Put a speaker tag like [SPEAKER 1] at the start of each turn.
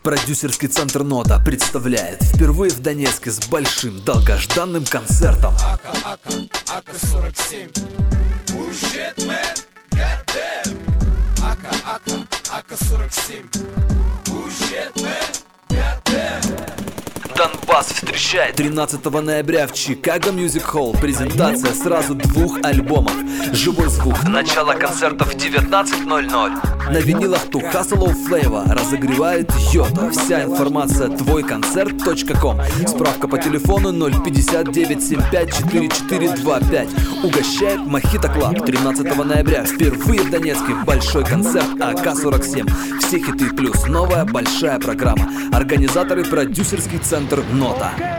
[SPEAKER 1] Продюсерский центр «Нота» представляет впервые в Донецке с большим долгожданным концертом.
[SPEAKER 2] Ака 47. Bullshit, man. Goddamn. Ака 47. Bullshit, man. Goddamn.
[SPEAKER 1] Донбасс встречает 13 ноября в Чикаго Music Hall. Презентация сразу 2 альбомов. Живой звук. Начало концерта в 19:00. На винилах Two Hustle of Flavor разогревает Йота. Вся информация твойконцерт.ком. Справка по телефону 059 75 4425. Угощает Мохито Клаб. 13 ноября впервые в Донецке большой концерт АК-47. Все хиты плюс новая большая программа. Организаторы продюсерский центр «Нота».